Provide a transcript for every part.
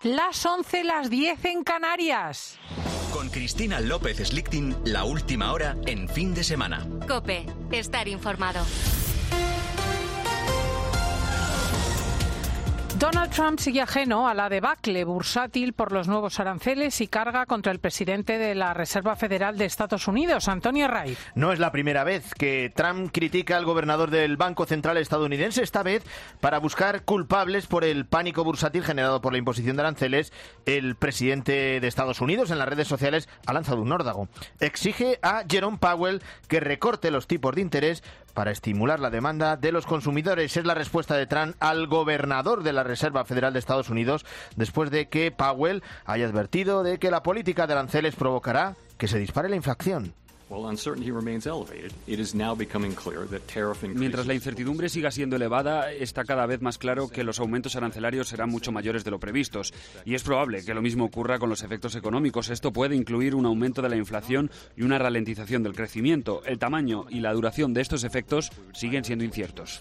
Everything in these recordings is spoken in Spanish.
Las 11, las 10 en Canarias. Con Cristina López Slichting, la última hora en fin de semana. COPE, estar informado. Donald Trump sigue ajeno a la debacle bursátil por los nuevos aranceles y carga contra el presidente de la Reserva Federal de Estados Unidos, Antonio Ray. No es la primera vez que Trump critica al gobernador del Banco Central estadounidense, esta vez para buscar culpables por el pánico bursátil generado por la imposición de aranceles. El presidente de Estados Unidos en las redes sociales ha lanzado un órdago. Exige a Jerome Powell que recorte los tipos de interés para estimular la demanda de los consumidores. Es la respuesta de Trump al gobernador de la Reserva Federal de Estados Unidos después de que Powell haya advertido de que la política de aranceles provocará que se dispare la inflación. Mientras la incertidumbre siga siendo elevada, está cada vez más claro que los aumentos arancelarios serán mucho mayores de lo previstos. Y es probable que lo mismo ocurra con los efectos económicos. Esto puede incluir un aumento de la inflación y una ralentización del crecimiento. El tamaño y la duración de estos efectos siguen siendo inciertos.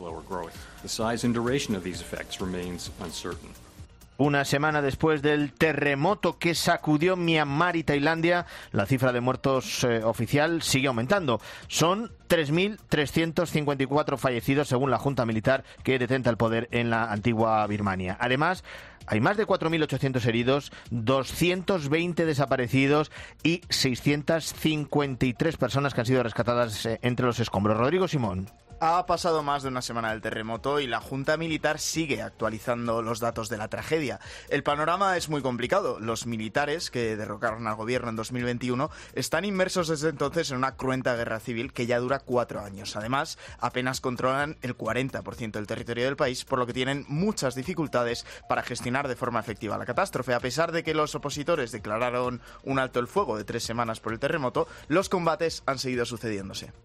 Una semana después del terremoto que sacudió Myanmar y Tailandia, la cifra de muertos oficial sigue aumentando. Son 3.354 fallecidos según la Junta Militar que detenta el poder en la antigua Birmania. Además, hay más de 4.800 heridos, 220 desaparecidos y 653 personas que han sido rescatadas entre los escombros. Rodrigo Simón. Ha pasado más de una semana del terremoto y la Junta Militar sigue actualizando los datos de la tragedia. El panorama es muy complicado. Los militares que derrocaron al gobierno en 2021 están inmersos desde entonces en una cruenta guerra civil que ya dura 4 años. Además, apenas controlan el 40% del territorio del país, por lo que tienen muchas dificultades para gestionar de forma efectiva la catástrofe. A pesar de que los opositores declararon un alto el fuego de 3 semanas por el terremoto, los combates han seguido sucediéndose.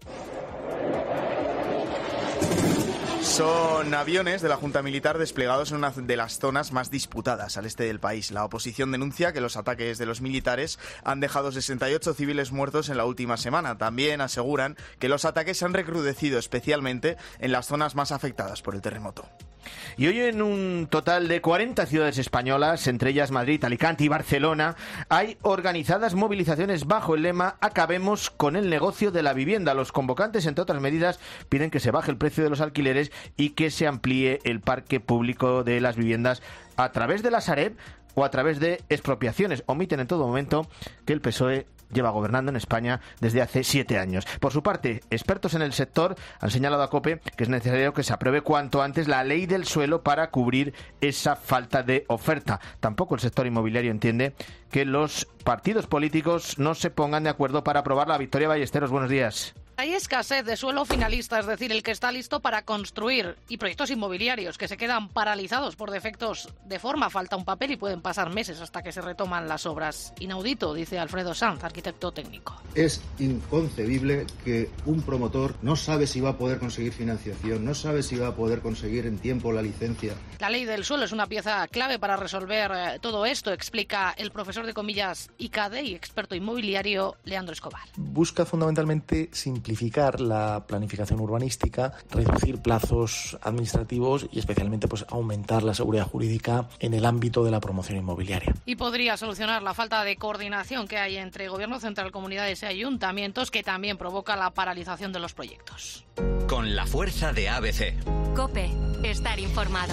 Son aviones de la Junta Militar desplegados en una de las zonas más disputadas al este del país. La oposición denuncia que los ataques de los militares han dejado 68 civiles muertos en la última semana. También aseguran que los ataques se han recrudecido especialmente en las zonas más afectadas por el terremoto. Y hoy en un total de 40 ciudades españolas, entre ellas Madrid, Alicante y Barcelona, hay organizadas movilizaciones bajo el lema "Acabemos con el negocio de la vivienda". Los convocantes, entre otras medidas, piden que se baje el precio de los alquileres y que se amplíe el parque público de las viviendas a través de la Sareb o a través de expropiaciones. Omiten en todo momento que el PSOE lleva gobernando en España desde hace 7 años. Por su parte, expertos en el sector han señalado a COPE que es necesario que se apruebe cuanto antes la ley del suelo para cubrir esa falta de oferta. Tampoco el sector inmobiliario entiende que los partidos políticos no se pongan de acuerdo para aprobar la. Victoria Ballesteros, buenos días. Hay escasez de suelo finalista, es decir, el que está listo para construir, y proyectos inmobiliarios que se quedan paralizados por defectos de forma, falta un papel y pueden pasar meses hasta que se retoman las obras. Inaudito, dice Alfredo Sanz, arquitecto técnico. Es inconcebible que un promotor no sabe si va a poder conseguir financiación, no sabe si va a poder conseguir en tiempo la licencia. La ley del suelo es una pieza clave para resolver todo esto, explica el profesor de comillas ICADE y experto inmobiliario Leandro Escobar. Busca fundamentalmente simplificar la planificación urbanística, reducir plazos administrativos y especialmente aumentar la seguridad jurídica en el ámbito de la promoción inmobiliaria. Y podría solucionar la falta de coordinación que hay entre Gobierno Central, comunidades y ayuntamientos, que también provoca la paralización de los proyectos. Con la fuerza de ABC. COPE, estar informado.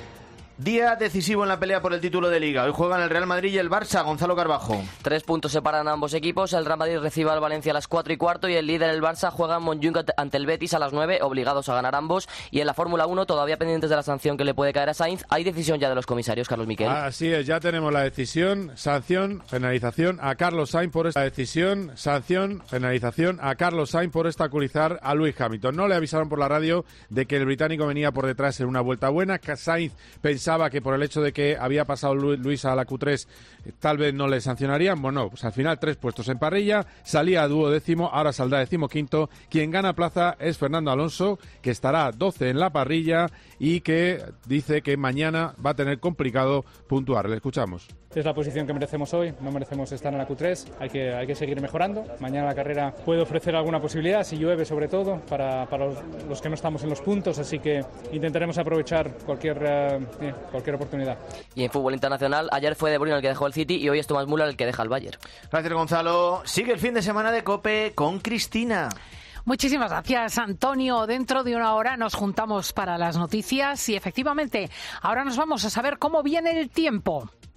Día decisivo en la pelea por el título de Liga. Hoy juegan el Real Madrid y el Barça. Gonzalo Carbajo. 3 puntos separan a ambos equipos. El Real Madrid recibe al Valencia a las 4:15 y el líder, el Barça, juega en Montjuic ante el Betis a las 9, obligados a ganar ambos. Y en la Fórmula 1, todavía pendientes de la sanción que le puede caer a Sainz, hay decisión ya de los comisarios, Carlos Miquel. Así es, ya tenemos la decisión, sanción, penalización a Carlos Sainz por esta decisión, sanción, penalización a Carlos Sainz por obstaculizar a Lewis Hamilton. No le avisaron por la radio de que el británico venía por detrás en una vuelta buena. Sainz pensaba que por el hecho de que había pasado Luis a la Q3 tal vez no le sancionarían. Bueno, pues al final 3 puestos en parrilla, salía a 12º, ahora saldrá 15º. Quien gana plaza es Fernando Alonso, que estará 12 en la parrilla y que dice que mañana va a tener complicado puntuar. Le escuchamos. Es la posición que merecemos hoy, no merecemos estar en la Q3, hay que seguir mejorando. Mañana la carrera puede ofrecer alguna posibilidad, si llueve sobre todo, para los que no estamos en los puntos, así que intentaremos aprovechar cualquier cualquier oportunidad. Y en fútbol internacional, ayer fue De Bruyne el que dejó el City y hoy es Thomas Müller el que deja el Bayern. Gracias, Gonzalo. Sigue el fin de semana de COPE con Cristina. Muchísimas gracias, Antonio. Dentro de una hora nos juntamos para las noticias y efectivamente ahora nos vamos a saber cómo viene el tiempo.